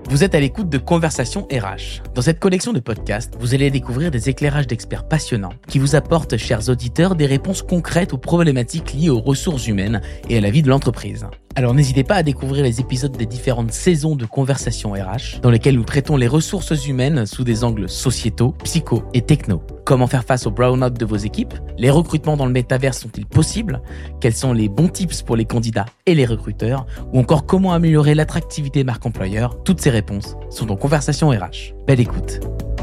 Vous êtes à l'écoute de Conversations RH. Dans cette collection de podcasts, vous allez découvrir des éclairages d'experts passionnants qui vous apportent, chers auditeurs, des réponses concrètes aux problématiques liées aux ressources humaines et à la vie de l'entreprise. Alors n'hésitez pas à découvrir les épisodes des différentes saisons de Conversations RH dans lesquelles nous traitons les ressources humaines sous des angles sociétaux, psycho et techno. Comment faire face au burn-out de vos équipes? Les recrutements dans le métaverse sont-ils possibles? Quels sont les bons tips pour les candidats et les recruteurs? Ou encore comment améliorer l'attractivité marque employeur? Toutes ces réponses sont dans Conversations RH. Belle écoute.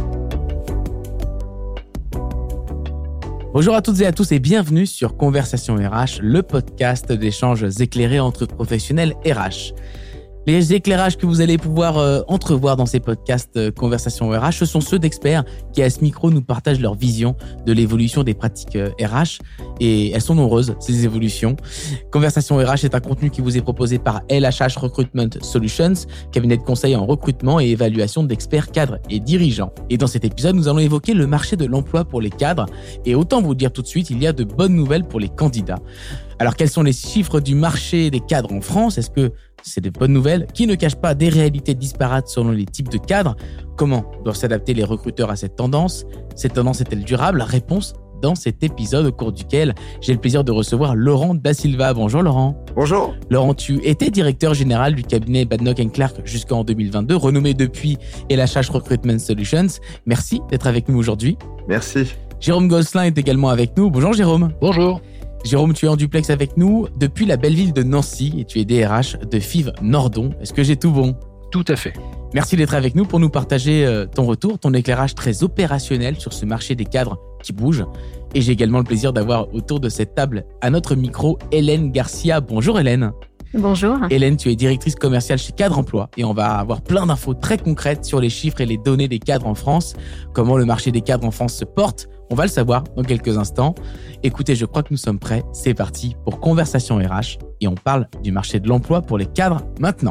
Bonjour à toutes et à tous et bienvenue sur Conversations RH, le podcast d'échanges éclairés entre professionnels RH. Les éclairages que vous allez pouvoir entrevoir dans ces podcasts Conversations RH, ce sont ceux d'experts qui, à ce micro, nous partagent leur vision de l'évolution des pratiques RH. Et elles sont nombreuses, ces évolutions. Conversations RH est un contenu qui vous est proposé par LHH Recruitment Solutions, cabinet de conseil en recrutement et évaluation d'experts cadres et dirigeants. Et dans cet épisode, nous allons évoquer le marché de l'emploi pour les cadres. Et autant vous dire tout de suite, il y a de bonnes nouvelles pour les candidats. Alors, quels sont les chiffres du marché des cadres en France? Est-ce que c'est de bonnes nouvelles qui ne cachent pas des réalités disparates selon les types de cadres? Comment doivent s'adapter les recruteurs à cette tendance? Cette tendance est-elle durable? Réponse dans cet épisode au cours duquel j'ai le plaisir de recevoir Laurent Da Silva. Bonjour Laurent. Bonjour. Laurent, tu étais directeur général du cabinet Badnock & Clark jusqu'en 2022, renommé depuis LHH Recruitment Solutions. Merci d'être avec nous aujourd'hui. Merci. Jérôme Gosselin est également avec nous. Bonjour Jérôme. Bonjour. Jérôme, tu es en duplex avec nous depuis la belle ville de Nancy et tu es DRH de FIV Nordon. Est-ce que j'ai tout bon? Tout à fait. Merci d'être avec nous pour nous partager ton retour, ton éclairage très opérationnel sur ce marché des cadres qui bouge. Et j'ai également le plaisir d'avoir autour de cette table à notre micro Hélène Garcia. Bonjour Hélène. Bonjour. Hélène, tu es directrice commerciale chez Cadre Emploi et on va avoir plein d'infos très concrètes sur les chiffres et les données des cadres en France, comment le marché des cadres en France se porte. On va le savoir dans quelques instants. Écoutez, je crois que nous sommes prêts. C'est parti pour Conversations RH et on parle du marché de l'emploi pour les cadres maintenant.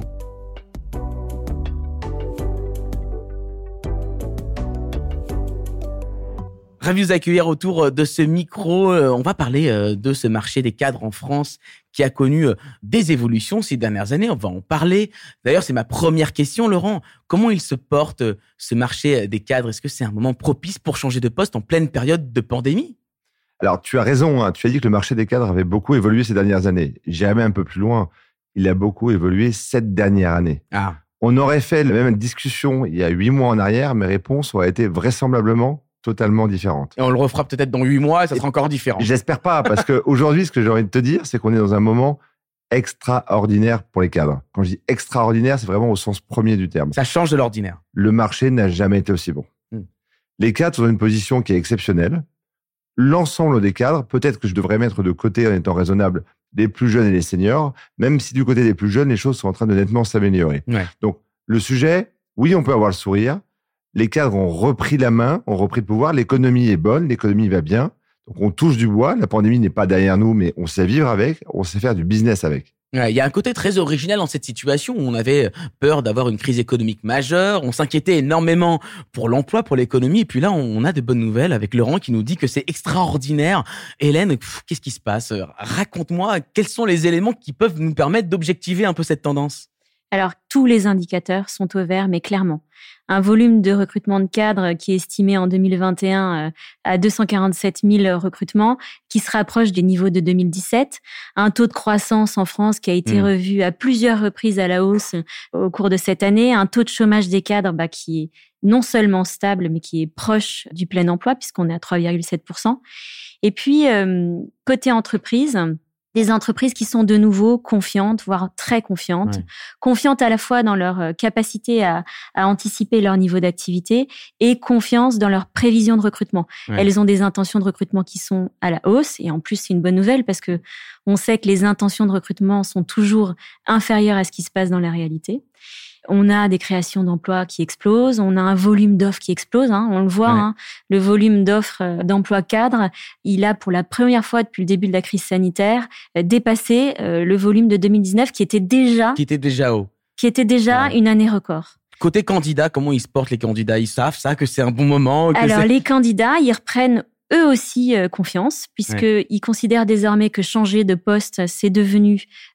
Ravi de vous accueillir autour de ce micro. On va parler de ce marché des cadres en France qui a connu des évolutions ces dernières années. On va en parler. D'ailleurs, c'est ma première question, Laurent. Comment il se porte, ce marché des cadres? Est-ce que c'est un moment propice pour changer de poste en pleine période de pandémie? Alors, tu as raison. Hein. Tu as dit que le marché des cadres avait beaucoup évolué ces dernières années. J'irai même un peu plus loin. Il a beaucoup évolué cette dernière année. Ah. On aurait fait la même discussion il y a 8 mois en arrière. Mes réponses auraient été vraisemblablement totalement différentes. Et on le refera peut-être dans 8 mois et ça sera encore différent. J'espère pas, parce qu'aujourd'hui, ce que j'ai envie de te dire, c'est qu'on est dans un moment extraordinaire pour les cadres. Quand je dis extraordinaire, c'est vraiment au sens premier du terme. Ça change de l'ordinaire. Le marché n'a jamais été aussi bon. Les cadres sont dans une position qui est exceptionnelle. L'ensemble des cadres, peut-être que je devrais mettre de côté, en étant raisonnable, les plus jeunes et les seniors, même si du côté des plus jeunes, les choses sont en train de nettement s'améliorer. Ouais. Donc, le sujet, oui, on peut avoir le sourire. Les cadres ont repris la main, ont repris le pouvoir. L'économie est bonne, l'économie va bien. Donc, on touche du bois. La pandémie n'est pas derrière nous, mais on sait vivre avec, on sait faire du business avec. Il y a un côté très original dans cette situation où on avait peur d'avoir une crise économique majeure. On s'inquiétait énormément pour l'emploi, pour l'économie. Et puis là, on a de bonnes nouvelles avec Laurent qui nous dit que c'est extraordinaire. Hélène, qu'est-ce qui se passe? Raconte-moi, quels sont les éléments qui peuvent nous permettre d'objectiver un peu cette tendance? Alors, tous les indicateurs sont au vert, mais clairement. Un volume de recrutement de cadres qui est estimé en 2021 à 247 000 recrutements, qui se rapproche des niveaux de 2017. Un taux de croissance en France qui a été revu à plusieurs reprises à la hausse au cours de cette année. Un taux de chômage des cadres qui est non seulement stable, mais qui est proche du plein emploi, puisqu'on est à 3,7%. Et puis, côté entreprise, des entreprises qui sont de nouveau confiantes, voire très confiantes. Ouais. Confiantes à la fois dans leur capacité à anticiper leur niveau d'activité et confiance dans leur prévision de recrutement. Ouais. Elles ont des intentions de recrutement qui sont à la hausse et en plus, c'est une bonne nouvelle parce que on sait que les intentions de recrutement sont toujours inférieures à ce qui se passe dans la réalité. On a des créations d'emplois qui explosent, on a un volume d'offres qui explose, on le voit, le volume d'offres d'emplois cadres, il a pour la première fois depuis le début de la crise sanitaire dépassé le volume de 2019 qui était déjà haut. Qui était déjà une année record. Côté candidat, comment ils se portent les candidats? Ils savent ça, que c'est un bon moment? Alors les candidats, ils reprennent eux aussi confiance, puisqu'ils considèrent désormais que changer de poste, c'est devenu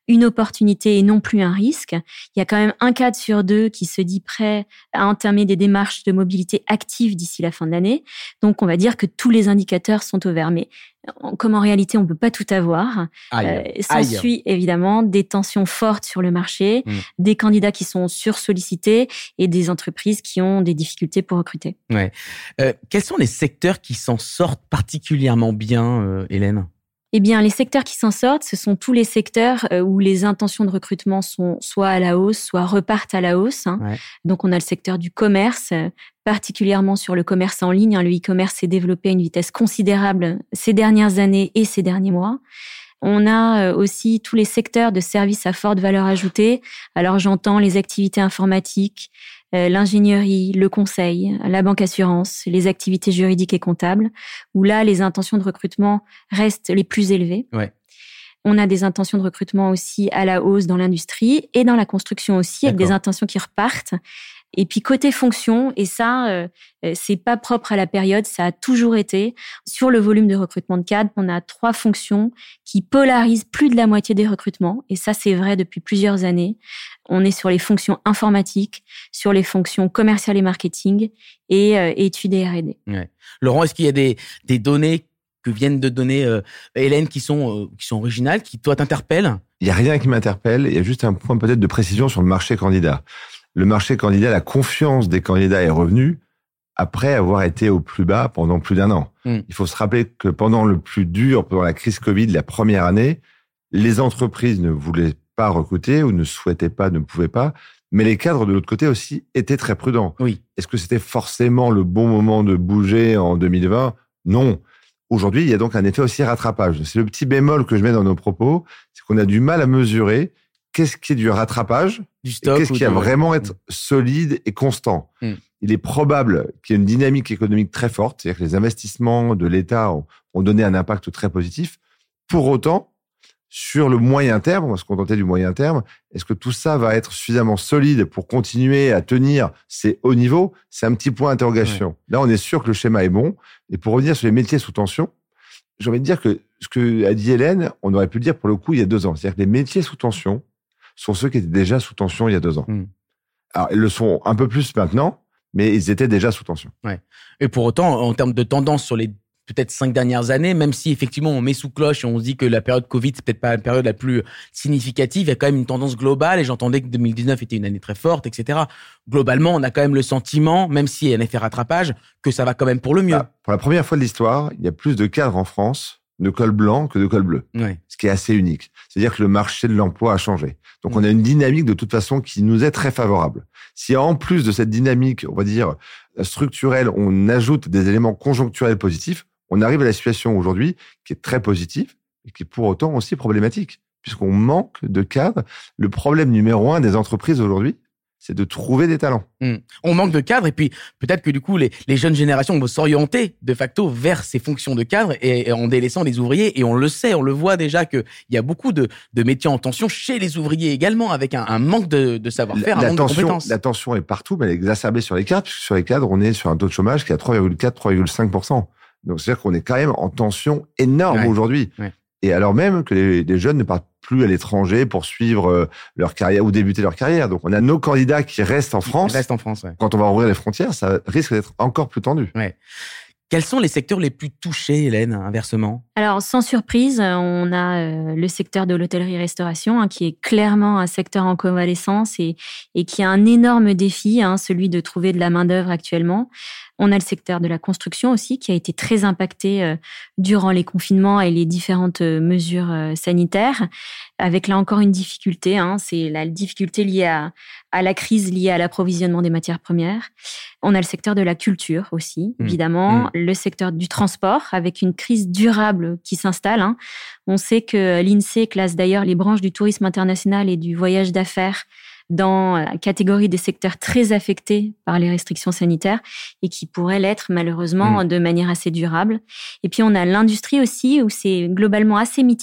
une opportunité et non plus un risque. Il y a quand même un cadre sur 2 qui se dit prêt à entamer des démarches de mobilité active d'ici la fin de l'année. Donc, on va dire que tous les indicateurs sont au vert. Mais comme en réalité, on ne peut pas tout avoir, s'ensuit évidemment des tensions fortes sur le marché, des candidats qui sont sursollicités et des entreprises qui ont des difficultés pour recruter. Ouais. Quels sont les secteurs qui s'en sortent particulièrement bien, Hélène ? Eh bien, les secteurs qui s'en sortent, ce sont tous les secteurs où les intentions de recrutement sont soit à la hausse, soit repartent à la hausse. Ouais. Donc, on a le secteur du commerce, particulièrement sur le commerce en ligne. Le e-commerce s'est développé à une vitesse considérable ces dernières années et ces derniers mois. On a aussi tous les secteurs de services à forte valeur ajoutée. Alors, j'entends les activités informatiques, l'ingénierie, le conseil, la banque assurance, les activités juridiques et comptables, où là, les intentions de recrutement restent les plus élevées. Ouais. On a des intentions de recrutement aussi à la hausse dans l'industrie et dans la construction aussi, avec des intentions qui repartent. Et puis côté fonction, et ça, c'est pas propre à la période, ça a toujours été. Sur le volume de recrutement de cadres, on a 3 fonctions qui polarisent plus de la moitié des recrutements. Et ça, c'est vrai depuis plusieurs années. On est sur les fonctions informatiques, sur les fonctions commerciales et marketing et études et R&D. Ouais. Laurent, est-ce qu'il y a des données que viennent de donner Hélène qui sont originales, qui toi t'interpellent ? Il n'y a rien qui m'interpelle. Il y a juste un point peut-être de précision sur le marché candidat. Le marché candidat, la confiance des candidats est revenue après avoir été au plus bas pendant plus d'1 an. Il faut se rappeler que pendant le plus dur, pendant la crise Covid, la première année, les entreprises ne voulaient pas recruter ou ne souhaitaient pas, ne pouvaient pas, mais les cadres de l'autre côté aussi étaient très prudents. Oui. Est-ce que c'était forcément le bon moment de bouger en 2020 ? Non. Aujourd'hui, il y a donc un effet aussi rattrapage. C'est le petit bémol que je mets dans nos propos, c'est qu'on a du mal à mesurer qu'est-ce qui est du rattrapage, du stock, et qu'est-ce qui va vraiment être solide et constant. Il est probable qu'il y ait une dynamique économique très forte, c'est-à-dire que les investissements de l'État ont donné un impact très positif. Pour autant, sur le moyen terme, on va se contenter du moyen terme, est-ce que tout ça va être suffisamment solide pour continuer à tenir ces hauts niveaux ? C'est un petit point d'interrogation. Ouais. Là, on est sûr que le schéma est bon. Et pour revenir sur les métiers sous tension, j'ai envie de dire que ce que a dit Hélène, on aurait pu le dire pour le coup il y a 2 ans. C'est-à-dire que les métiers sous tension sont ceux qui étaient déjà sous tension il y a 2 ans. Alors, ils le sont un peu plus maintenant, mais ils étaient déjà sous tension. Ouais. Et pour autant, en termes de tendance sur les peut-être 5 dernières années, même si effectivement on met sous cloche et on se dit que la période Covid, c'est peut-être pas la période la plus significative, il y a quand même une tendance globale et j'entendais que 2019 était une année très forte, etc. Globalement, on a quand même le sentiment, même s'il y a un effet rattrapage, que ça va quand même pour le mieux. Pour la première fois de l'histoire, il y a plus de cadres en France de col blanc que de col bleu. Ouais. Ce qui est assez unique. C'est-à-dire que le marché de l'emploi a changé. Donc, on a une dynamique de toute façon qui nous est très favorable. Si en plus de cette dynamique, on va dire, structurelle, on ajoute des éléments conjoncturels positifs, on arrive à la situation aujourd'hui qui est très positive et qui est pour autant aussi problématique, puisqu'on manque de cadres. Le problème numéro 1 des entreprises aujourd'hui, c'est de trouver des talents. On manque de cadres et puis peut-être que du coup, les jeunes générations vont s'orienter de facto vers ces fonctions de cadres et en délaissant les ouvriers. Et on le sait, on le voit déjà qu'il y a beaucoup de métiers en tension chez les ouvriers également, avec un manque de savoir-faire, un manque de compétences. La tension est partout, mais elle est exacerbée sur les cadres, puisque sur les cadres, on est sur un taux de chômage qui est à 3,4-3,5%. Donc, c'est-à-dire qu'on est quand même en tension énorme aujourd'hui. Ouais. Et alors même que les jeunes ne partent plus à l'étranger pour suivre leur carrière ou débuter leur carrière. Donc, on a nos candidats qui restent en France. Ouais. Quand on va ouvrir les frontières, ça risque d'être encore plus tendu. Ouais. Quels sont les secteurs les plus touchés, Hélène, inversement ? Alors, sans surprise, on a le secteur de l'hôtellerie-restauration, qui est clairement un secteur en convalescence et qui a un énorme défi, celui de trouver de la main-d'œuvre actuellement. On a le secteur de la construction aussi, qui a été très impacté durant les confinements et les différentes mesures sanitaires, avec là encore une difficulté. C'est la difficulté liée à la crise liée à l'approvisionnement des matières premières. On a le secteur de la culture aussi, évidemment. Le secteur du transport, avec une crise durable qui s'installe. On sait que l'INSEE classe d'ailleurs les branches du tourisme international et du voyage d'affaires dans la catégorie des secteurs très affectés par les restrictions sanitaires et qui pourraient l'être malheureusement de manière assez durable. Et puis on a l'industrie aussi où c'est globalement assez mitigé.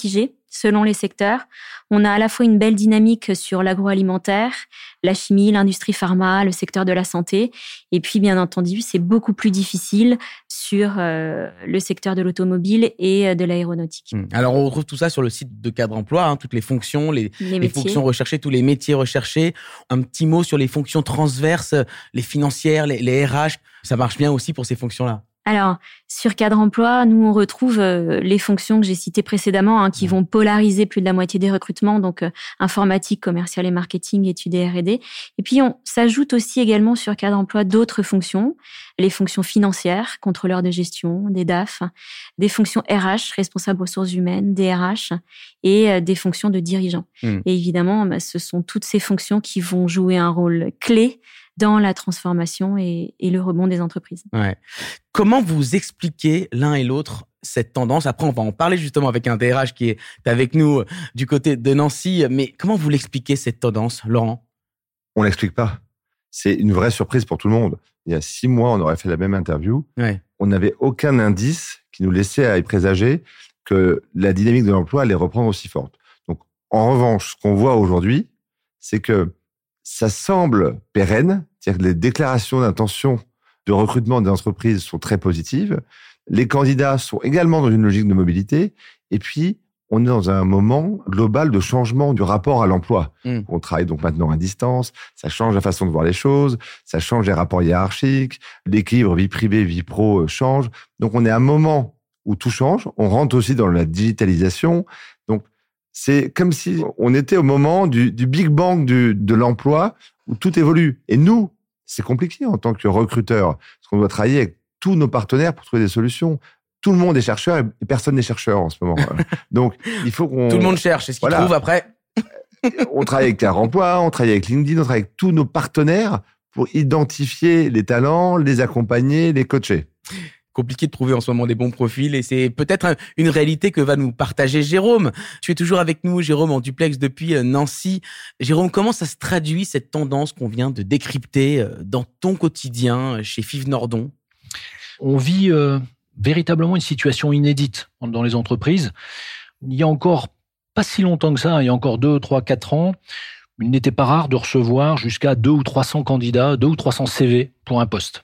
selon les secteurs. On a à la fois une belle dynamique sur l'agroalimentaire, la chimie, l'industrie pharma, le secteur de la santé. Et puis, bien entendu, c'est beaucoup plus difficile sur le secteur de l'automobile et de l'aéronautique. Alors, on retrouve tout ça sur le site de Cadre Emploi, toutes les fonctions, les fonctions recherchées, tous les métiers recherchés. Un petit mot sur les fonctions transverses, les financières, les RH. Ça marche bien aussi pour ces fonctions-là. Alors, sur Cadre Emploi, nous, on retrouve les fonctions que j'ai citées précédemment, qui vont polariser plus de la moitié des recrutements, donc informatique, commercial et marketing, études et R&D. Et puis, on s'ajoute aussi également sur Cadre Emploi d'autres fonctions, les fonctions financières, contrôleurs de gestion, des DAF, des fonctions RH, responsables ressources humaines, DRH, et des fonctions de dirigeants. Et évidemment, ce sont toutes ces fonctions qui vont jouer un rôle clé dans la transformation et le rebond des entreprises. Ouais. Comment vous expliquez l'un et l'autre cette tendance? Après, on va en parler justement avec un DRH qui est avec nous du côté de Nancy. Mais comment vous l'expliquez cette tendance, Laurent? On l'explique pas. C'est une vraie surprise pour tout le monde. Il y a 6 mois, on aurait fait la même interview. Ouais. On n'avait aucun indice qui nous laissait à y présager que la dynamique de l'emploi allait reprendre aussi forte. Donc, en revanche, ce qu'on voit aujourd'hui, c'est que ça semble pérenne, c'est-à-dire que les déclarations d'intention de recrutement des entreprises sont très positives. Les candidats sont également dans une logique de mobilité. Et puis, on est dans un moment global de changement du rapport à l'emploi. On travaille donc maintenant à distance, ça change la façon de voir les choses, ça change les rapports hiérarchiques, l'équilibre vie privée, vie pro change. Donc, on est à un moment où tout change. On rentre aussi dans la digitalisation. Donc, c'est comme si on était au moment du Big Bang de l'emploi où tout évolue. Et nous, c'est compliqué en tant que recruteur, parce qu'on doit travailler avec tous nos partenaires pour trouver des solutions. Tout le monde est chercheur et personne n'est chercheur en ce moment. Donc, il faut qu'on... Tout le monde cherche, c'est ce qu'il trouve après. On travaille avec Cadre Emploi, on travaille avec LinkedIn, on travaille avec tous nos partenaires pour identifier les talents, les accompagner, les coacher. Compliqué de trouver en ce moment des bons profils et c'est peut-être une réalité que va nous partager Jérôme. Tu es toujours avec nous, Jérôme, en duplex depuis Nancy. Jérôme, comment ça se traduit cette tendance qu'on vient de décrypter dans ton quotidien chez FIV Nordon? On vit véritablement une situation inédite dans les entreprises. Il y a encore pas si longtemps que ça, il y a encore 2, 3, 4 ans, il n'était pas rare de recevoir jusqu'à 200 ou 300 candidats, 200 ou 300 CV pour un poste.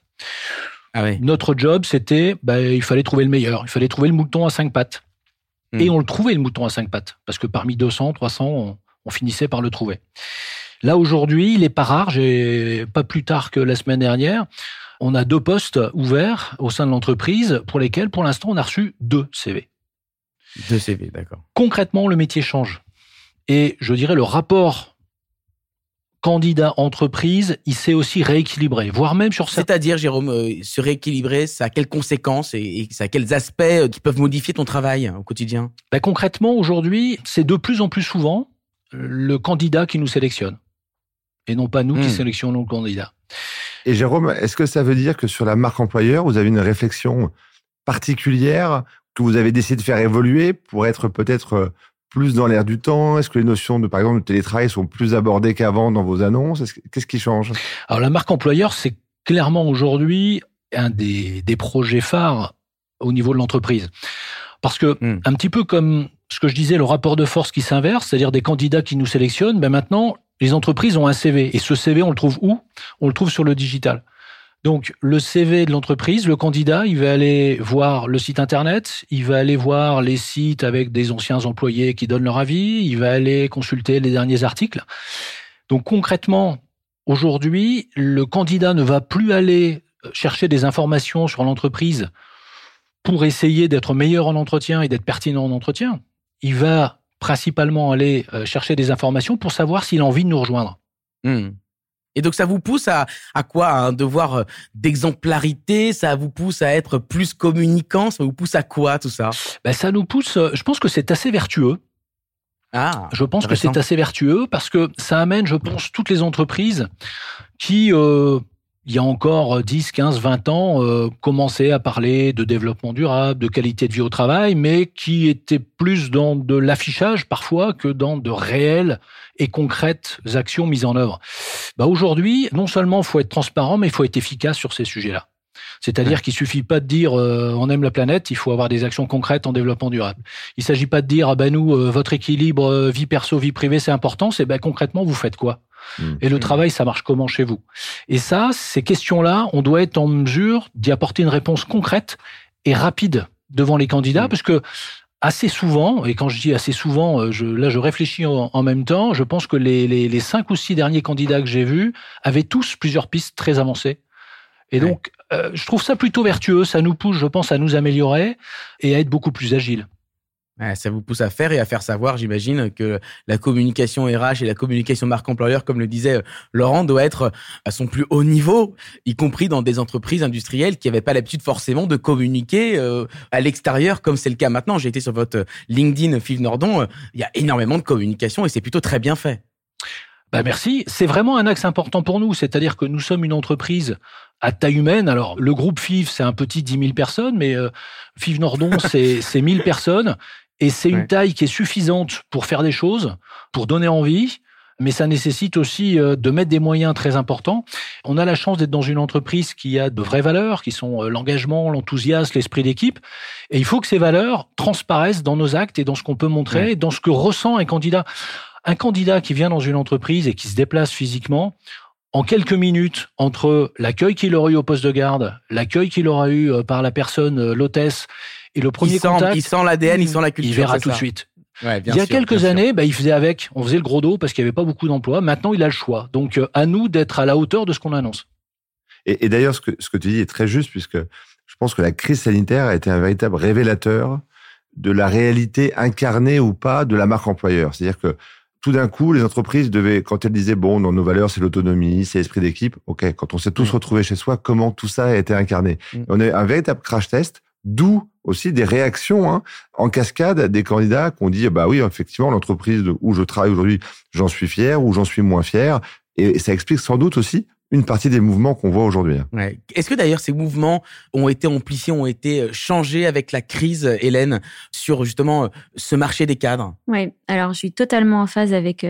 Ah oui. Notre job, c'était, il fallait trouver le meilleur. Il fallait trouver le mouton à 5 pattes. Et on le trouvait, le mouton à 5 pattes. Parce que parmi 200, 300, on finissait par le trouver. Là, aujourd'hui, il n'est pas rare. Pas plus tard que la semaine dernière, on a 2 postes ouverts au sein de l'entreprise pour lesquels, pour l'instant, on a reçu 2 CV. 2 CV, d'accord. Concrètement, le métier change. Et je dirais, le rapport candidat-entreprise, il s'est aussi rééquilibré, voire même sur ça. C'est-à-dire, Jérôme, se rééquilibrer, ça a quelles conséquences et ça a quels aspects qui peuvent modifier ton travail au quotidien? Concrètement, aujourd'hui, c'est de plus en plus souvent le candidat qui nous sélectionne et non pas nous qui sélectionnons le candidat. Et Jérôme, est-ce que ça veut dire que sur la marque employeur, vous avez une réflexion particulière que vous avez décidé de faire évoluer pour être peut-être plus dans l'air du temps? Est-ce que les notions de, par exemple, de télétravail sont plus abordées qu'avant dans vos annonces? Qu'est-ce qui change? Alors, la marque employeur, c'est clairement aujourd'hui un des projets phares au niveau de l'entreprise. Parce que, un petit peu comme ce que je disais, le rapport de force qui s'inverse, c'est-à-dire des candidats qui nous sélectionnent, maintenant, les entreprises ont un CV. Et ce CV, on le trouve où? On le trouve sur le digital. Donc, le CV de l'entreprise, le candidat, il va aller voir le site Internet, il va aller voir les sites avec des anciens employés qui donnent leur avis, il va aller consulter les derniers articles. Donc, concrètement, aujourd'hui, le candidat ne va plus aller chercher des informations sur l'entreprise pour essayer d'être meilleur en entretien et d'être pertinent en entretien. Il va principalement aller chercher des informations pour savoir s'il a envie de nous rejoindre. Et donc, ça vous pousse à quoi? À un devoir d'exemplarité? Ça vous pousse à être plus communicant? Ça vous pousse à quoi, tout ça? Ça nous pousse... Je pense que c'est assez vertueux. Je pense que c'est assez vertueux parce que ça amène, je pense, toutes les entreprises qui, il y a encore 10, 15, 20 ans, commençaient à parler de développement durable, de qualité de vie au travail, mais qui étaient plus dans de l'affichage parfois que dans de réelles et concrètes actions mises en œuvre. Aujourd'hui, non seulement il faut être transparent, mais il faut être efficace sur ces sujets-là. C'est-à-dire qu'il suffit pas de dire on aime la planète, il faut avoir des actions concrètes en développement durable. Il s'agit pas de dire nous votre équilibre vie perso vie privée c'est important, c'est concrètement vous faites quoi ? Et le travail, ça marche comment chez vous ? Et ça, ces questions-là, on doit être en mesure d'y apporter une réponse concrète et rapide devant les candidats, parce que assez souvent, et quand je dis assez souvent, je réfléchis en même temps, je pense que les 5 ou 6 derniers candidats que j'ai vus avaient tous plusieurs pistes très avancées. Et donc, je trouve ça plutôt vertueux, ça nous pousse, je pense, à nous améliorer et à être beaucoup plus agiles. Ouais, ça vous pousse à faire et à faire savoir, j'imagine, que la communication RH et la communication marque employeur, comme le disait Laurent, doit être à son plus haut niveau, y compris dans des entreprises industrielles qui n'avaient pas l'habitude forcément de communiquer à l'extérieur, comme c'est le cas maintenant. J'ai été sur votre LinkedIn, Fives Nordon, il y a énormément de communication et c'est plutôt très bien fait. Merci. C'est vraiment un axe important pour nous. C'est-à-dire que nous sommes une entreprise à taille humaine. Alors, le groupe Fives, c'est un petit 10 000 personnes, mais Fives Nordon, c'est 1000 personnes. Et c'est une taille qui est suffisante pour faire des choses, pour donner envie, mais ça nécessite aussi de mettre des moyens très importants. On a la chance d'être dans une entreprise qui a de vraies valeurs, qui sont l'engagement, l'enthousiasme, l'esprit d'équipe. Et il faut que ces valeurs transparaissent dans nos actes et dans ce qu'on peut montrer, dans ce que ressent un candidat. Un candidat qui vient dans une entreprise et qui se déplace physiquement, en quelques minutes, entre l'accueil qu'il aura eu au poste de garde, l'accueil qu'il aura eu par la personne, l'hôtesse, et le premier contact... Il sent l'ADN, il sent la culture. Il verra tout de suite. Ouais, il y a quelques années, il faisait avec. On faisait le gros dos parce qu'il n'y avait pas beaucoup d'emplois. Maintenant, il a le choix. Donc, à nous d'être à la hauteur de ce qu'on annonce. Et d'ailleurs, ce que tu dis est très juste, puisque je pense que la crise sanitaire a été un véritable révélateur de la réalité incarnée ou pas de la marque employeur. C'est-à-dire que tout d'un coup, les entreprises devaient, quand elles disaient, dans nos valeurs, c'est l'autonomie, c'est l'esprit d'équipe, ok, quand on s'est tous retrouvés chez soi, comment tout ça a été incarné? On a un véritable crash test, d'où aussi des réactions en cascade des candidats qui ont dit, oui, effectivement, l'entreprise où je travaille aujourd'hui, j'en suis fier ou j'en suis moins fier. Et ça explique sans doute aussi une partie des mouvements qu'on voit aujourd'hui. Ouais. Est-ce que d'ailleurs ces mouvements ont été amplifiés, ont été changés avec la crise, Hélène, sur justement ce marché des cadres? Oui, alors je suis totalement en phase avec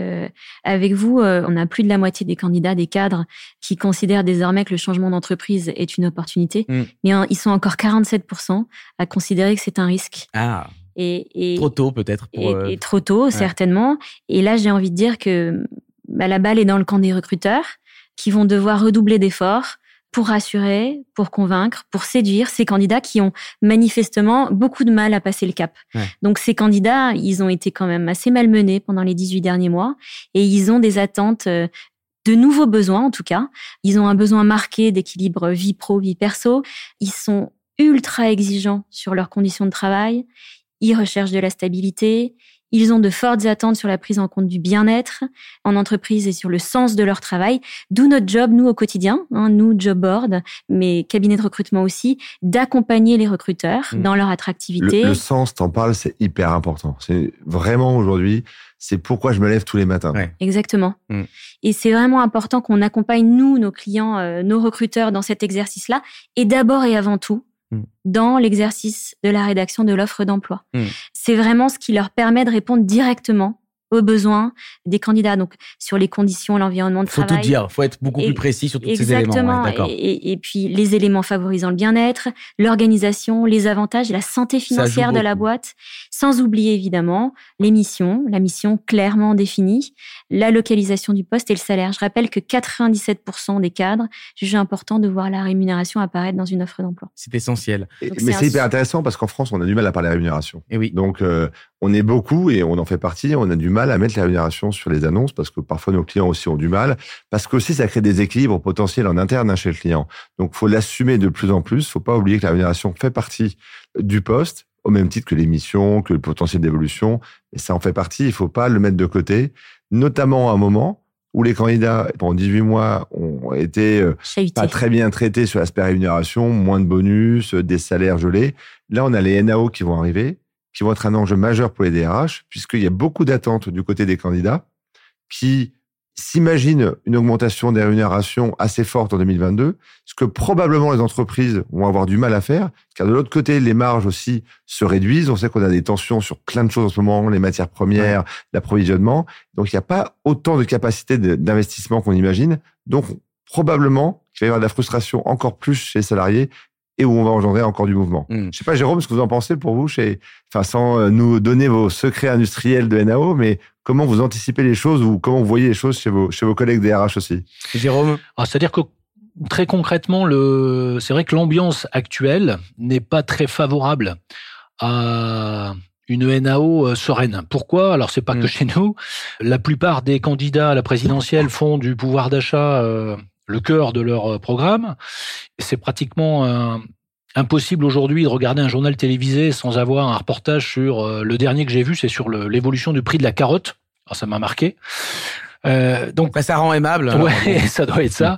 vous. On a plus de la moitié des candidats, des cadres, qui considèrent désormais que le changement d'entreprise est une opportunité. Mais ils sont encore 47% à considérer que c'est un risque. Ah. Et trop tôt peut-être. Et trop tôt, certainement. Et là, j'ai envie de dire que la balle est dans le camp des recruteurs, qui vont devoir redoubler d'efforts pour rassurer, pour convaincre, pour séduire ces candidats qui ont manifestement beaucoup de mal à passer le cap. Ouais. Donc ces candidats, ils ont été quand même assez malmenés pendant les 18 derniers mois et ils ont des attentes, de nouveaux besoins en tout cas. Ils ont un besoin marqué d'équilibre vie pro, vie perso. Ils sont ultra exigeants sur leurs conditions de travail. Ils recherchent de la stabilité. Ils ont de fortes attentes sur la prise en compte du bien-être en entreprise et sur le sens de leur travail. D'où notre job, nous, au quotidien, nous, job board, mais cabinet de recrutement aussi, d'accompagner les recruteurs dans leur attractivité. Le sens, t'en parles, c'est hyper important. C'est vraiment aujourd'hui, c'est pourquoi je me lève tous les matins. Ouais. Exactement. Et c'est vraiment important qu'on accompagne, nous, nos clients, nos recruteurs dans cet exercice-là. Et d'abord et avant tout, dans l'exercice de la rédaction de l'offre d'emploi. C'est vraiment ce qui leur permet de répondre directement aux besoins des candidats, donc sur les conditions, l'environnement de travail. Faut tout dire, faut être beaucoup plus précis sur tous ces éléments. Exactement, et puis les éléments favorisant le bien-être, l'organisation, les avantages, la santé financière de la boîte, sans oublier évidemment la mission clairement définie, la localisation du poste et le salaire. Je rappelle que 97% des cadres jugent important de voir la rémunération apparaître dans une offre d'emploi. C'est essentiel. Mais c'est hyper intéressant parce qu'en France, on a du mal à parler rémunération. Et oui. Donc, on est beaucoup et on en fait partie, on a du mal à mettre la rémunération sur les annonces parce que parfois nos clients aussi ont du mal, parce que aussi ça crée des équilibres potentiels en interne chez le client. Donc, faut l'assumer de plus en plus. Faut pas oublier que la rémunération fait partie du poste, au même titre que les missions, que le potentiel d'évolution. Et ça en fait partie. Il faut pas le mettre de côté, notamment à un moment où les candidats, pendant 18 mois, ont été pas très bien traités sur l'aspect rémunération, moins de bonus, des salaires gelés. Là, on a les NAO qui vont arriver, qui vont être un enjeu majeur pour les DRH, puisqu'il y a beaucoup d'attentes du côté des candidats qui s'imaginent une augmentation des rémunérations assez forte en 2022, ce que probablement les entreprises vont avoir du mal à faire, car de l'autre côté, les marges aussi se réduisent. On sait qu'on a des tensions sur plein de choses en ce moment, les matières premières, l'approvisionnement. Donc, il n'y a pas autant de capacité d'investissement qu'on imagine. Donc, probablement qu'il va y avoir de la frustration encore plus chez les salariés et où on va engendrer encore du mouvement. Je sais pas, Jérôme, ce que vous en pensez pour vous, sans nous donner vos secrets industriels de NAO, mais comment vous anticipez les choses ou comment vous voyez les choses chez vos collègues des RH aussi? Jérôme? C'est-à-dire que très concrètement, c'est vrai que l'ambiance actuelle n'est pas très favorable à une NAO sereine. Pourquoi? Alors, c'est pas que chez nous. La plupart des candidats à la présidentielle font du pouvoir d'achat le cœur de leur programme. C'est pratiquement impossible aujourd'hui de regarder un journal télévisé sans avoir un reportage sur le dernier que j'ai vu, c'est sur l'évolution du prix de la carotte. Alors, ça m'a marqué. Donc ça rend aimable. Ouais, ça doit être ça.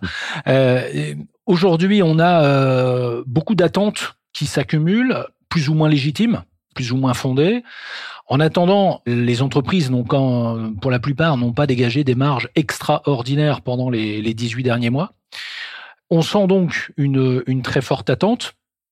Aujourd'hui, on a beaucoup d'attentes qui s'accumulent, plus ou moins légitimes, plus ou moins fondées. En attendant, les entreprises, pour la plupart, n'ont pas dégagé des marges extraordinaires pendant les 18 derniers mois. On sent donc une très forte attente.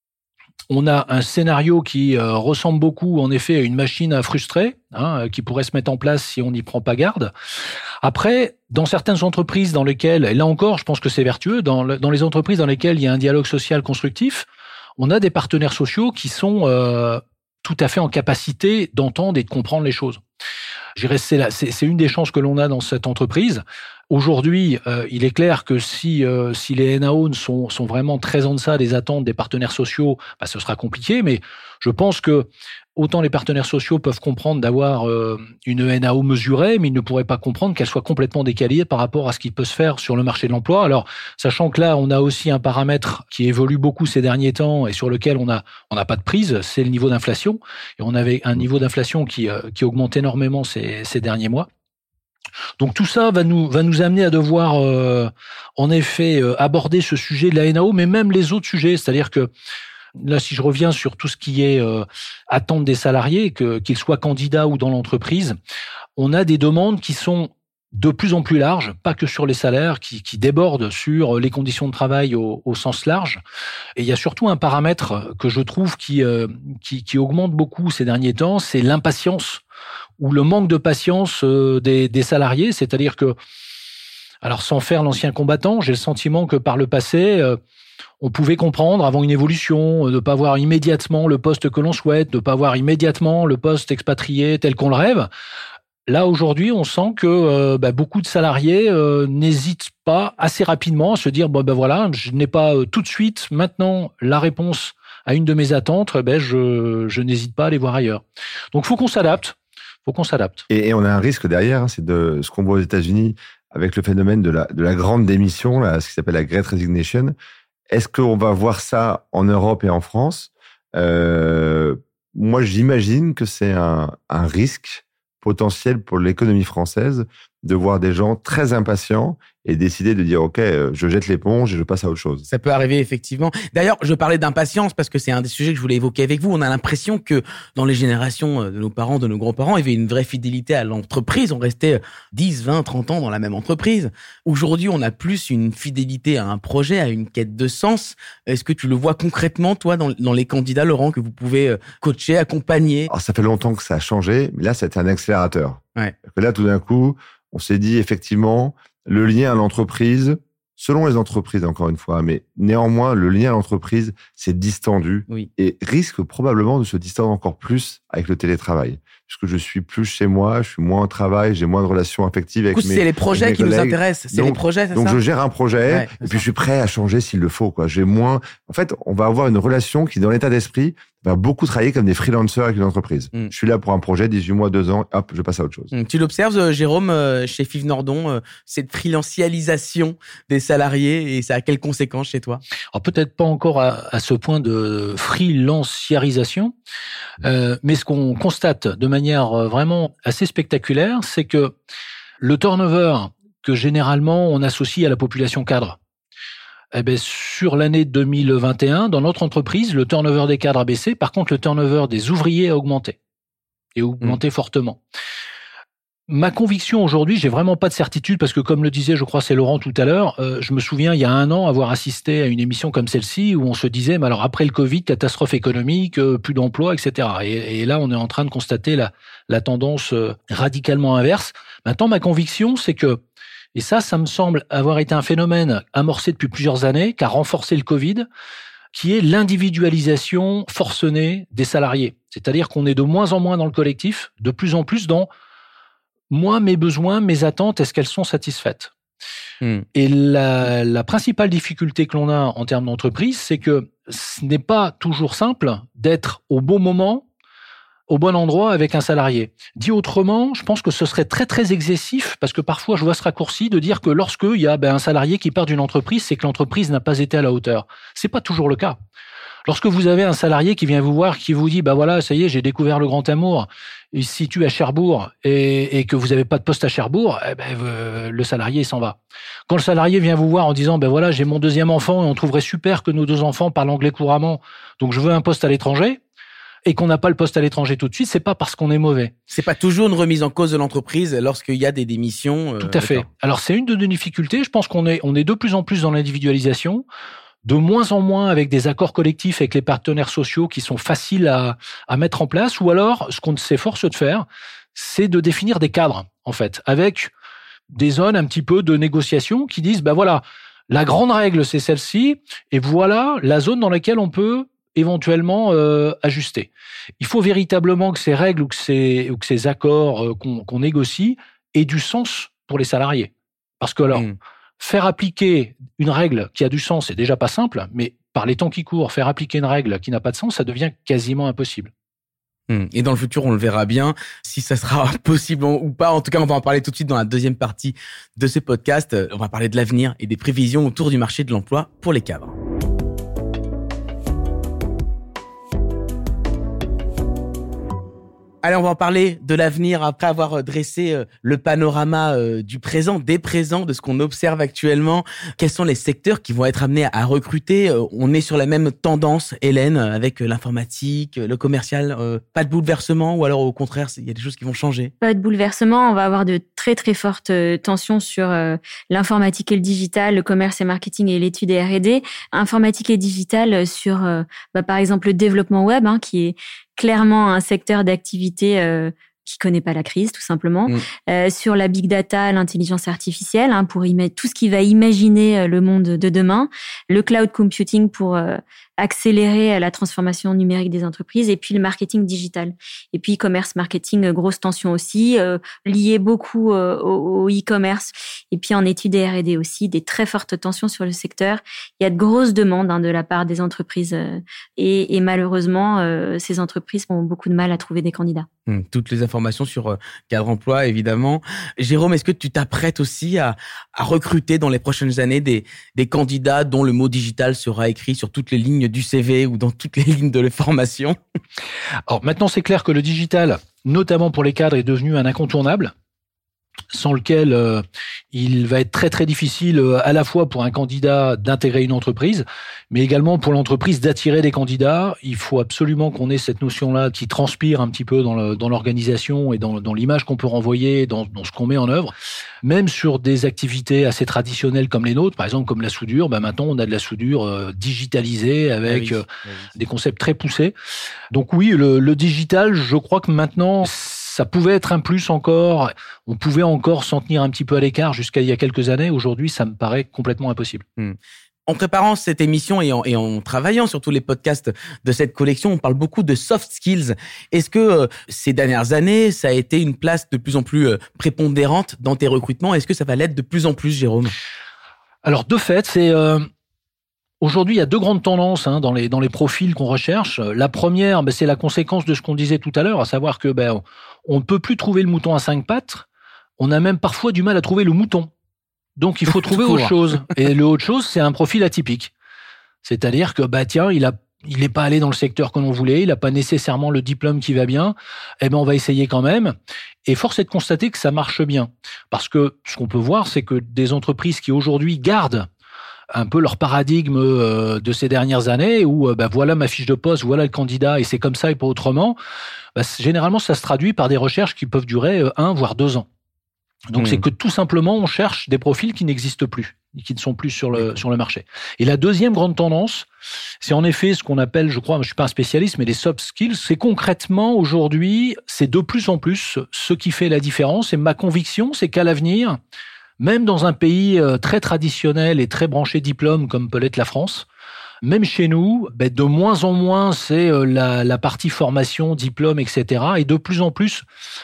On a un scénario qui ressemble beaucoup, en effet, à une machine à frustrer, qui pourrait se mettre en place si on n'y prend pas garde. Après, dans certaines entreprises dans lesquelles, et là encore, je pense que c'est vertueux, dans les entreprises dans lesquelles il y a un dialogue social constructif, on a des partenaires sociaux qui sont tout à fait en capacité d'entendre et de comprendre les choses. Je dirais, c'est une des chances que l'on a dans cette entreprise. Aujourd'hui, il est clair que si les NAO sont vraiment très en deçà des attentes des partenaires sociaux, ce sera compliqué, mais je pense que autant les partenaires sociaux peuvent comprendre d'avoir une NAO mesurée, mais ils ne pourraient pas comprendre qu'elle soit complètement décalée par rapport à ce qui peut se faire sur le marché de l'emploi. Alors, sachant que là, on a aussi un paramètre qui évolue beaucoup ces derniers temps et sur lequel on n'a pas de prise, c'est le niveau d'inflation. Et on avait un niveau d'inflation qui augmente énormément ces derniers mois. Donc tout ça va nous amener à devoir en effet aborder ce sujet de la NAO, mais même les autres sujets, c'est-à-dire que là, si je reviens sur tout ce qui est attente des salariés, qu'ils soient candidats ou dans l'entreprise, on a des demandes qui sont de plus en plus larges, pas que sur les salaires, qui débordent sur les conditions de travail au sens large. Et il y a surtout un paramètre que je trouve qui augmente beaucoup ces derniers temps, c'est l'impatience ou le manque de patience des salariés. C'est-à-dire que, alors sans faire l'ancien combattant, j'ai le sentiment que par le passé, on pouvait comprendre avant une évolution, de ne pas voir immédiatement le poste que l'on souhaite, de ne pas voir immédiatement le poste expatrié tel qu'on le rêve. Là, aujourd'hui, on sent que beaucoup de salariés n'hésitent pas assez rapidement à se dire voilà, je n'ai pas tout de suite, maintenant, la réponse à une de mes attentes, je n'hésite pas à aller voir ailleurs. Donc, faut qu'on s'adapte. Et on a un risque derrière, c'est de ce qu'on voit aux États-Unis avec le phénomène de la grande démission, là, ce qui s'appelle la Great Resignation. Est-ce qu'on va voir ça en Europe et en France? Moi, j'imagine que c'est un risque potentiel pour l'économie française de voir des gens très impatients et décider de dire « Ok, je jette l'éponge et je passe à autre chose ». Ça peut arriver, effectivement. D'ailleurs, je parlais d'impatience parce que c'est un des sujets que je voulais évoquer avec vous. On a l'impression que dans les générations de nos parents, de nos grands-parents, il y avait une vraie fidélité à l'entreprise. On restait 10, 20, 30 ans dans la même entreprise. Aujourd'hui, on a plus une fidélité à un projet, à une quête de sens. Est-ce que tu le vois concrètement, toi, dans les candidats, Laurent, que vous pouvez coacher, accompagner? Alors, ça fait longtemps que ça a changé, mais là, c'est un accélérateur. Ouais. Là, tout d'un coup, on s'est dit effectivement, le lien à l'entreprise, selon les entreprises encore une fois, mais néanmoins, le lien à l'entreprise s'est distendu et risque probablement de se distendre encore plus avec le télétravail. Puisque je suis plus chez moi, je suis moins au travail, j'ai moins de relations affectives avec mes collègues. C'est les projets qui nous intéressent. C'est les projets, c'est ça? Donc, je gère un projet et puis je suis prêt à changer s'il le faut, quoi. J'ai moins... En fait, on va avoir une relation qui, dans l'état d'esprit, va beaucoup travailler comme des freelancers avec une entreprise. Je suis là pour un projet, 18 mois, 2 ans, hop, je passe à autre chose. Tu l'observes, Jérôme, chez Fives Nordon, cette freelancialisation des salariés, et ça a quelles conséquences chez toi? Alors peut-être pas encore à ce point de freelanciarisation, mais ce qu'on constate de manière vraiment assez spectaculaire, c'est que le turnover que généralement on associe à la population cadre, sur l'année 2021, dans notre entreprise, le turnover des cadres a baissé. Par contre, le turnover des ouvriers a augmenté. Et augmenté fortement. Ma conviction aujourd'hui, j'ai vraiment pas de certitude parce que comme le disait, je crois, c'est Laurent tout à l'heure, je me souviens il y a 1 an avoir assisté à une émission comme celle-ci où on se disait, mais alors après le Covid, catastrophe économique, plus d'emplois, etc. Et là, on est en train de constater la tendance radicalement inverse. Maintenant, ma conviction, c'est que Et ça me semble avoir été un phénomène amorcé depuis plusieurs années, qui a renforcé le Covid, qui est l'individualisation forcenée des salariés. C'est-à-dire qu'on est de moins en moins dans le collectif, de plus en plus dans moi, mes besoins, mes attentes, est-ce qu'elles sont satisfaites ? Et la principale difficulté que l'on a en termes d'entreprise, c'est que ce n'est pas toujours simple d'être au bon moment, au bon endroit avec un salarié. Dit autrement, je pense que ce serait très très excessif, parce que parfois je vois ce raccourci de dire que lorsqu'il y a un salarié qui part d'une entreprise, c'est que l'entreprise n'a pas été à la hauteur. C'est pas toujours le cas. Lorsque vous avez un salarié qui vient vous voir, qui vous dit voilà, ça y est, j'ai découvert le grand amour, il se situe à Cherbourg et que vous n'avez pas de poste à Cherbourg, le salarié s'en va. Quand le salarié vient vous voir en disant voilà, j'ai mon deuxième enfant et on trouverait super que nos deux enfants parlent anglais couramment, donc je veux un poste à l'étranger, et qu'on n'a pas le poste à l'étranger tout de suite, c'est pas parce qu'on est mauvais. C'est pas toujours une remise en cause de l'entreprise lorsqu'il y a des démissions. Tout à fait. Alors c'est une de nos difficultés. Je pense qu'on est de plus en plus dans l'individualisation, de moins en moins avec des accords collectifs avec les partenaires sociaux qui sont faciles à mettre en place, ou alors ce qu'on s'efforce de faire, c'est de définir des cadres, en fait, avec des zones un petit peu de négociation qui disent voilà, la grande règle c'est celle-ci, et voilà la zone dans laquelle on peut éventuellement ajuster. Il faut véritablement que ces règles ou que ces accords qu'on négocie aient du sens pour les salariés. Parce que alors, faire appliquer une règle qui a du sens, c'est déjà pas simple, mais par les temps qui courent, faire appliquer une règle qui n'a pas de sens, ça devient quasiment impossible. Et dans le futur, on le verra bien, si ça sera possible ou pas. En tout cas, on va en parler tout de suite dans la deuxième partie de ce podcast. On va parler de l'avenir et des prévisions autour du marché de l'emploi pour les cadres. Allez, on va en parler de l'avenir après avoir dressé le panorama du présent, des présents, de ce qu'on observe actuellement. Quels sont les secteurs qui vont être amenés à recruter ? On est sur la même tendance, Hélène, avec l'informatique, le commercial. Pas de bouleversement, ou alors au contraire, il y a des choses qui vont changer ? Pas de bouleversement. On va avoir de très très fortes tensions sur l'informatique et le digital, le commerce et marketing et l'étude et R&D. Informatique et digital sur, par exemple, le développement web, qui est clairement un secteur d'activité qui connaît pas la crise, tout simplement. Sur la big data, l'intelligence artificielle, pour y mettre tout ce qui va imaginer le monde de demain. Le cloud computing pour accélérer la transformation numérique des entreprises, et puis le marketing digital. Et puis e-commerce marketing, grosse tension aussi, liée beaucoup au e-commerce. Et puis en études et R&D aussi, des très fortes tensions sur le secteur. Il y a de grosses demandes de la part des entreprises et malheureusement, ces entreprises ont beaucoup de mal à trouver des candidats. Toutes les informations sur Cadre Emploi, évidemment. Jérôme, est-ce que tu t'apprêtes aussi à recruter dans les prochaines années des candidats dont le mot digital sera écrit sur toutes les lignes du CV ou dans toutes les lignes de la formation ? Alors maintenant, c'est clair que le digital, notamment pour les cadres, est devenu un incontournable, sans lequel il va être très très difficile à la fois pour un candidat d'intégrer une entreprise, mais également pour l'entreprise d'attirer des candidats. Il faut absolument qu'on ait cette notion-là qui transpire un petit peu dans l'organisation et dans l'image qu'on peut renvoyer, dans ce qu'on met en œuvre. Même sur des activités assez traditionnelles comme les nôtres, par exemple comme la soudure, maintenant on a de la soudure digitalisée avec des concepts très poussés. Donc oui, le digital, je crois que maintenant, ça pouvait être un plus encore. On pouvait encore s'en tenir un petit peu à l'écart jusqu'à il y a quelques années. Aujourd'hui, ça me paraît complètement impossible. En préparant cette émission et en travaillant sur tous les podcasts de cette collection, on parle beaucoup de soft skills. Est-ce que ces dernières années, ça a été une place de plus en plus prépondérante dans tes recrutements ? Est-ce que ça va l'être de plus en plus, Jérôme ? Alors, de fait, c'est... Aujourd'hui, il y a deux grandes tendances dans les profils qu'on recherche. La première, c'est la conséquence de ce qu'on disait tout à l'heure, à savoir que on ne peut plus trouver le mouton à 5 pattes. On a même parfois du mal à trouver le mouton. Donc, il faut trouver autre chose. Et le autre chose, c'est un profil atypique. C'est-à-dire que, il n'est pas allé dans le secteur que l'on voulait, il n'a pas nécessairement le diplôme qui va bien. On va essayer quand même. Et force est de constater que ça marche bien. Parce que ce qu'on peut voir, c'est que des entreprises qui aujourd'hui gardent un peu leur paradigme de ces dernières années où voilà ma fiche de poste, voilà le candidat et c'est comme ça et pas autrement, généralement ça se traduit par des recherches qui peuvent durer 1 voire 2 ans. Donc c'est que tout simplement on cherche des profils qui n'existent plus, qui ne sont plus sur le marché. Et la deuxième grande tendance, c'est en effet ce qu'on appelle, je crois, je suis pas un spécialiste, mais les soft skills. C'est concrètement aujourd'hui, c'est de plus en plus ce qui fait la différence. Et ma conviction, c'est qu'à l'avenir, Même dans un pays très traditionnel et très branché diplôme comme peut l'être la France, même chez nous, de moins en moins, c'est la partie formation, diplôme, etc. Et de plus en plus,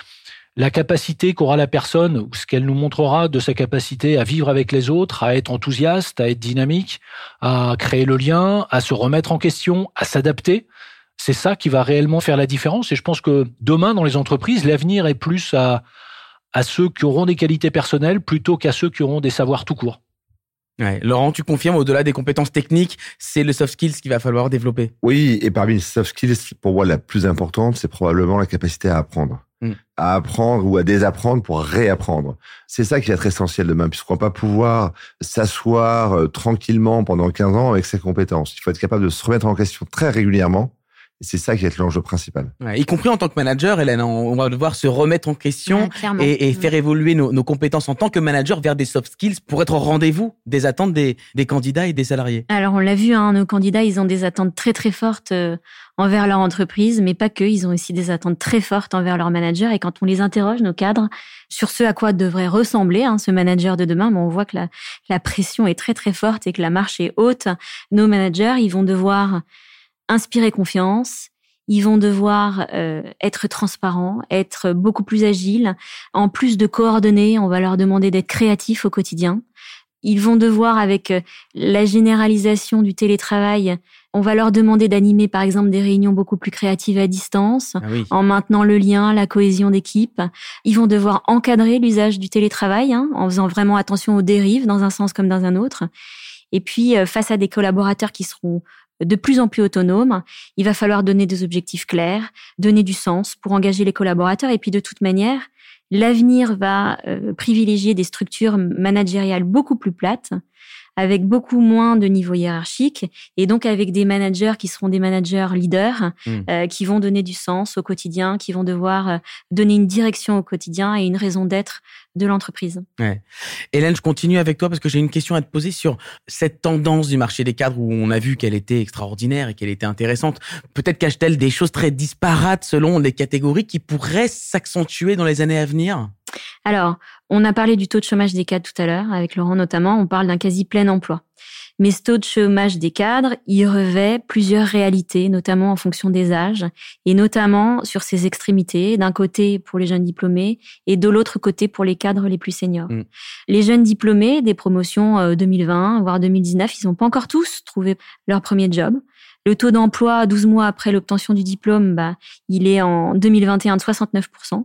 la capacité qu'aura la personne, ou ce qu'elle nous montrera de sa capacité à vivre avec les autres, à être enthousiaste, à être dynamique, à créer le lien, à se remettre en question, à s'adapter. C'est ça qui va réellement faire la différence. Et je pense que demain, dans les entreprises, l'avenir est plus à ceux qui auront des qualités personnelles plutôt qu'à ceux qui auront des savoirs tout court. Ouais. Laurent, tu confirmes, au-delà des compétences techniques, c'est le soft skills qu'il va falloir développer. Oui, et parmi les soft skills, pour moi, la plus importante, c'est probablement la capacité à apprendre. À apprendre ou à désapprendre pour réapprendre. C'est ça qui va être essentiel demain, puisqu'on ne va pas pouvoir s'asseoir tranquillement pendant 15 ans avec ses compétences. Il faut être capable de se remettre en question très régulièrement. Et c'est ça qui va être l'enjeu principal. Ouais, y compris en tant que manager, Hélène, on va devoir se remettre en question et faire évoluer nos compétences en tant que manager vers des soft skills pour être au rendez-vous des attentes des candidats et des salariés. Alors, on l'a vu, nos candidats, ils ont des attentes très, très fortes envers leur entreprise, mais pas que. Ils ont aussi des attentes très fortes envers leur manager. Et quand on les interroge, nos cadres, sur ce à quoi devrait ressembler ce manager de demain, on voit que la pression est très, très forte et que la marche est haute. Nos managers, ils vont devoir inspirer confiance, ils vont devoir être transparents, être beaucoup plus agiles. En plus de coordonner, on va leur demander d'être créatifs au quotidien. Ils vont devoir, avec la généralisation du télétravail, on va leur demander d'animer, par exemple, des réunions beaucoup plus créatives à distance, en maintenant le lien, la cohésion d'équipe. Ils vont devoir encadrer l'usage du télétravail, en faisant vraiment attention aux dérives, dans un sens comme dans un autre. Et puis, face à des collaborateurs qui seront de plus en plus autonomes, il va falloir donner des objectifs clairs, donner du sens pour engager les collaborateurs. Et puis, de toute manière, l'avenir va privilégier des structures managériales beaucoup plus plates, avec beaucoup moins de niveau hiérarchique, et donc avec des managers qui seront des managers leaders, qui vont donner du sens au quotidien, qui vont devoir donner une direction au quotidien et une raison d'être de l'entreprise. Ouais. Hélène, je continue avec toi parce que j'ai une question à te poser sur cette tendance du marché des cadres où on a vu qu'elle était extraordinaire et qu'elle était intéressante. Peut-être cache-t-elle des choses très disparates selon les catégories qui pourraient s'accentuer dans les années à venir? Alors, on a parlé du taux de chômage des cadres tout à l'heure, avec Laurent notamment, on parle d'un quasi plein emploi. Mais ce taux de chômage des cadres, il revêt plusieurs réalités, notamment en fonction des âges, et notamment sur ses extrémités, d'un côté pour les jeunes diplômés, et de l'autre côté pour les cadres les plus seniors. Les jeunes diplômés des promotions 2020, voire 2019, ils n'ont pas encore tous trouvé leur premier job. Le taux d'emploi 12 mois après l'obtention du diplôme, il est en 2021 de 69%.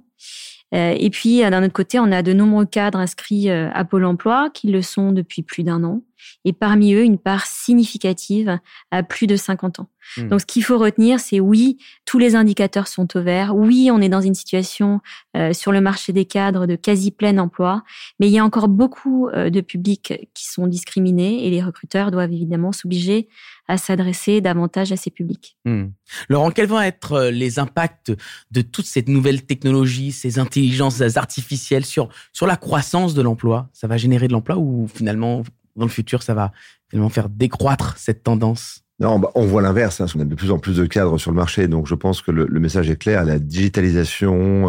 Et puis, d'un autre côté, on a de nombreux cadres inscrits à Pôle emploi qui le sont depuis plus d'1 an. Et parmi eux, une part significative à plus de 50 ans. Donc, ce qu'il faut retenir, c'est oui, tous les indicateurs sont au vert. Oui, on est dans une situation sur le marché des cadres de quasi plein emploi. Mais il y a encore beaucoup de publics qui sont discriminés et les recruteurs doivent évidemment s'obliger à s'adresser davantage à ces publics. Laurent, quels vont être les impacts de toute cette nouvelle technologie, ces intelligences artificielles sur la croissance de l'emploi? Ça va générer de l'emploi ou finalement, dans le futur, ça va finalement faire décroître cette tendance? Non, on voit l'inverse. On a de plus en plus de cadres sur le marché, donc je pense que le message est clair. La digitalisation,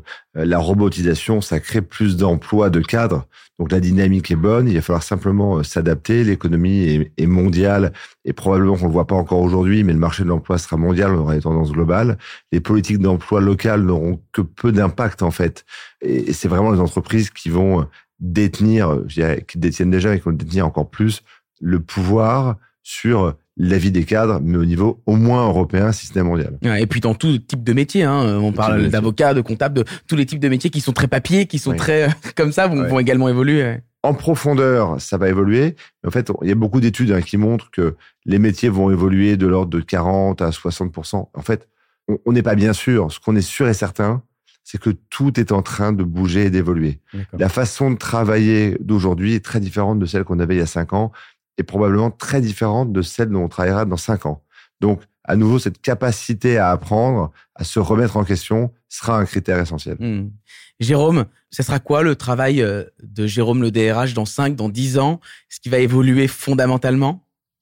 la robotisation, ça crée plus d'emplois de cadres. Donc la dynamique est bonne. Il va falloir simplement s'adapter. L'économie est mondiale et probablement qu'on le voit pas encore aujourd'hui, mais le marché de l'emploi sera mondial. On aura des tendances globales. Les politiques d'emploi locales n'auront que peu d'impact en fait. Et c'est vraiment les entreprises qui vont détenir, je dirais, qui détiennent déjà et qui vont détenir encore plus le pouvoir sur la vie des cadres, mais au niveau au moins européen, si ce n'est mondial. Et puis dans tout type de métier, on parle d'avocats, de comptables, de tous les types de métiers qui sont très papier, qui sont très comme ça, vont également évoluer. En profondeur, ça va évoluer. Mais en fait, il y a beaucoup d'études qui montrent que les métiers vont évoluer de l'ordre de 40 à 60%. En fait, on n'est pas bien sûr. Ce qu'on est sûr et certain, c'est que tout est en train de bouger et d'évoluer. D'accord. La façon de travailler d'aujourd'hui est très différente de celle qu'on avait il y a 5 ans. Et probablement très différente de celle dont on travaillera dans 5 ans. Donc, à nouveau, cette capacité à apprendre, à se remettre en question, sera un critère essentiel. Jérôme, ce sera quoi le travail de Jérôme le DRH dans 5, dans 10 ans? Est-ce qu'il va évoluer fondamentalement?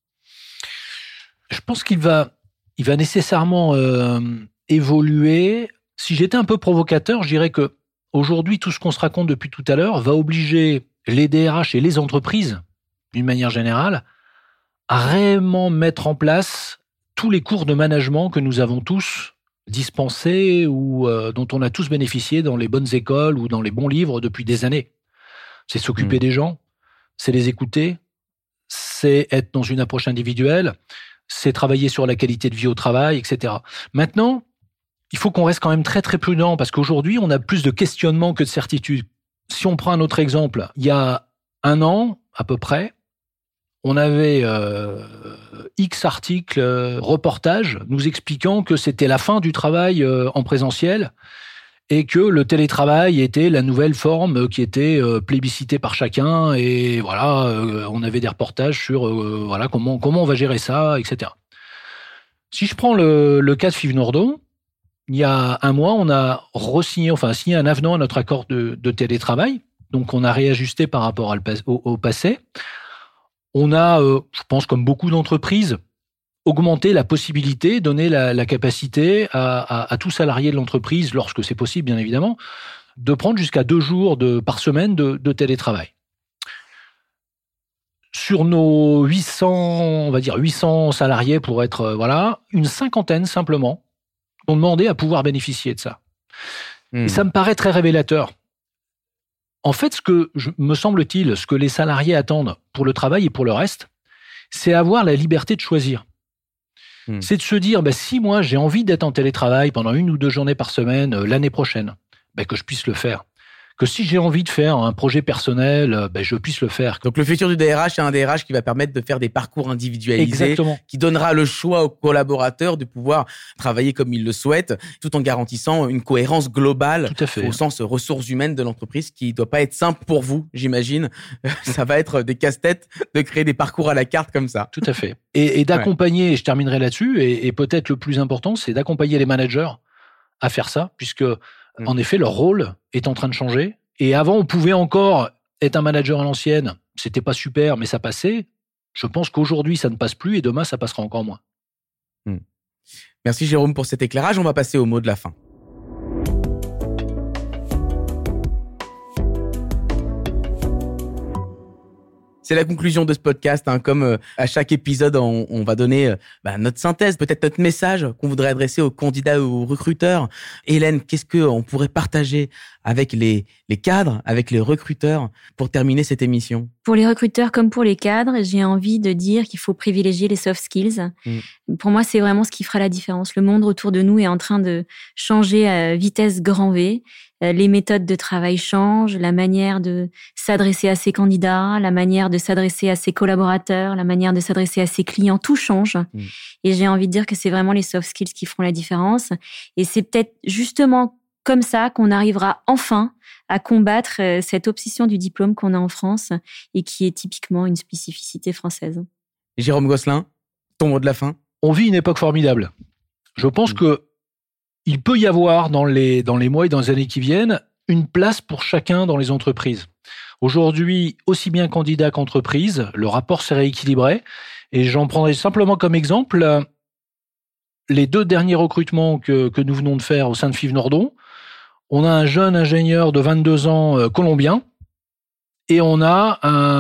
Je pense qu'il va nécessairement évoluer. Si j'étais un peu provocateur, je dirais que aujourd'hui, tout ce qu'on se raconte depuis tout à l'heure va obliger les DRH et les entreprises, d'une manière générale, à réellement mettre en place tous les cours de management que nous avons tous dispensés ou dont on a tous bénéficié dans les bonnes écoles ou dans les bons livres depuis des années. C'est s'occuper des gens, c'est les écouter, c'est être dans une approche individuelle, c'est travailler sur la qualité de vie au travail, etc. Maintenant, il faut qu'on reste quand même très très prudent parce qu'aujourd'hui, on a plus de questionnements que de certitudes. Si on prend un autre exemple, il y a 1 an à peu près, on avait X articles, reportages nous expliquant que c'était la fin du travail en présentiel et que le télétravail était la nouvelle forme qui était plébiscitée par chacun. Et voilà, on avait des reportages sur voilà comment on va gérer ça, etc. Si je prends le cas de Fives Nordon, il y a 1 mois, on a signé un avenant à notre accord de télétravail. Donc, on a réajusté par rapport au passé. On a, je pense, comme beaucoup d'entreprises, augmenté la possibilité, donné la capacité à tout salarié de l'entreprise, lorsque c'est possible, bien évidemment, de prendre jusqu'à 2 jours par semaine de télétravail. Sur nos 800 salariés, pour être, une 50aine simplement, ont demandé à pouvoir bénéficier de ça. Et ça me paraît très révélateur. En fait, me semble-t-il, ce que les salariés attendent pour le travail et pour le reste, c'est avoir la liberté de choisir. C'est de se dire, si moi j'ai envie d'être en télétravail pendant 1 ou 2 journées par semaine l'année prochaine, que je puisse le faire. Que si j'ai envie de faire un projet personnel, je puisse le faire. Donc, le futur du DRH, c'est un DRH qui va permettre de faire des parcours individualisés. Exactement. Qui donnera le choix aux collaborateurs de pouvoir travailler comme ils le souhaitent, tout en garantissant une cohérence globale au sens ressources humaines de l'entreprise qui doit pas être simple pour vous, j'imagine. Ça va être des casse-têtes de créer des parcours à la carte comme ça. Tout à fait. Et d'accompagner, et je terminerai là-dessus, et peut-être le plus important, c'est d'accompagner les managers à faire ça, puisque en effet, leur rôle est en train de changer. Et avant, on pouvait encore être un manager à l'ancienne. C'était pas super, mais ça passait. Je pense qu'aujourd'hui, ça ne passe plus et demain, ça passera encore moins. Merci Jérôme pour cet éclairage. On va passer au mot de la fin. C'est la conclusion de ce podcast. Comme à chaque épisode, on va donner notre synthèse, peut-être notre message qu'on voudrait adresser aux candidats ou aux recruteurs. Hélène, qu'est-ce qu'on pourrait partager avec les cadres, avec les recruteurs pour terminer cette émission? Pour les recruteurs comme pour les cadres, j'ai envie de dire qu'il faut privilégier les soft skills. Pour moi, c'est vraiment ce qui fera la différence. Le monde autour de nous est en train de changer à vitesse grand V. Les méthodes de travail changent, la manière de s'adresser à ses candidats, la manière de s'adresser à ses collaborateurs, la manière de s'adresser à ses clients, tout change. Et j'ai envie de dire que c'est vraiment les soft skills qui feront la différence. Et c'est peut-être justement comme ça qu'on arrivera enfin à combattre cette obsession du diplôme qu'on a en France et qui est typiquement une spécificité française. Jérôme Gosselin, ton mot de la fin? On vit une époque formidable. Je pense que il peut y avoir dans les mois et dans les années qui viennent une place pour chacun dans les entreprises. Aujourd'hui, aussi bien candidat qu'entreprise, le rapport s'est rééquilibré. Et j'en prendrai simplement comme exemple les 2 derniers recrutements que nous venons de faire au sein de Fives Nordon. On a un jeune ingénieur de 22 ans colombien et on a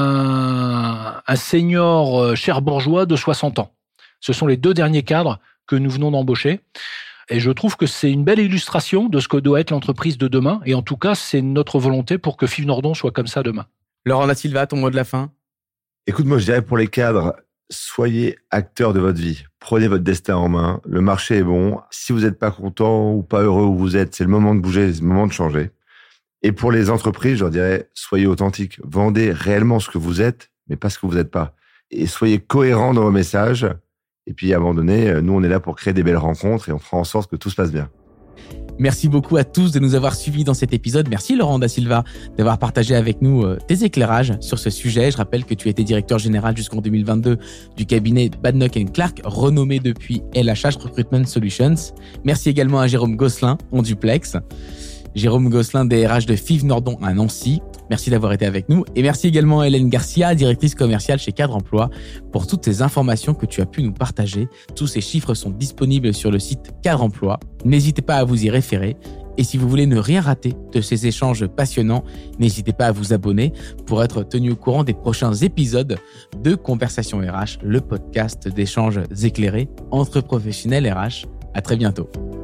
un senior cherbourgeois de 60 ans. Ce sont les 2 derniers cadres que nous venons d'embaucher. Et je trouve que c'est une belle illustration de ce que doit être l'entreprise de demain. Et en tout cas, c'est notre volonté pour que Fives Nordon soit comme ça demain. Laurent Da Silva, ton mot de la fin? Écoute, moi, je dirais pour les cadres, soyez acteurs de votre vie. Prenez votre destin en main. Le marché est bon. Si vous n'êtes pas content ou pas heureux où vous êtes, c'est le moment de bouger, c'est le moment de changer. Et pour les entreprises, je leur dirais, soyez authentiques. Vendez réellement ce que vous êtes, mais pas ce que vous n'êtes pas. Et soyez cohérents dans vos messages. Et puis, à un moment donné, nous, on est là pour créer des belles rencontres et on fera en sorte que tout se passe bien. Merci beaucoup à tous de nous avoir suivis dans cet épisode. Merci Laurent Da Silva d'avoir partagé avec nous tes éclairages sur ce sujet. Je rappelle que tu étais directeur général jusqu'en 2022 du cabinet Badenoch & Clark, renommé depuis LHH Recruitment Solutions. Merci également à Jérôme Gosselin, en duplex. Jérôme Gosselin, DRH de Fives Nordon à Nancy. Merci d'avoir été avec nous. Et merci également à Hélène Garcia, directrice commerciale chez Cadre Emploi, pour toutes ces informations que tu as pu nous partager. Tous ces chiffres sont disponibles sur le site Cadre Emploi. N'hésitez pas à vous y référer. Et si vous voulez ne rien rater de ces échanges passionnants, n'hésitez pas à vous abonner pour être tenu au courant des prochains épisodes de Conversation RH, le podcast d'échanges éclairés entre professionnels RH. À très bientôt.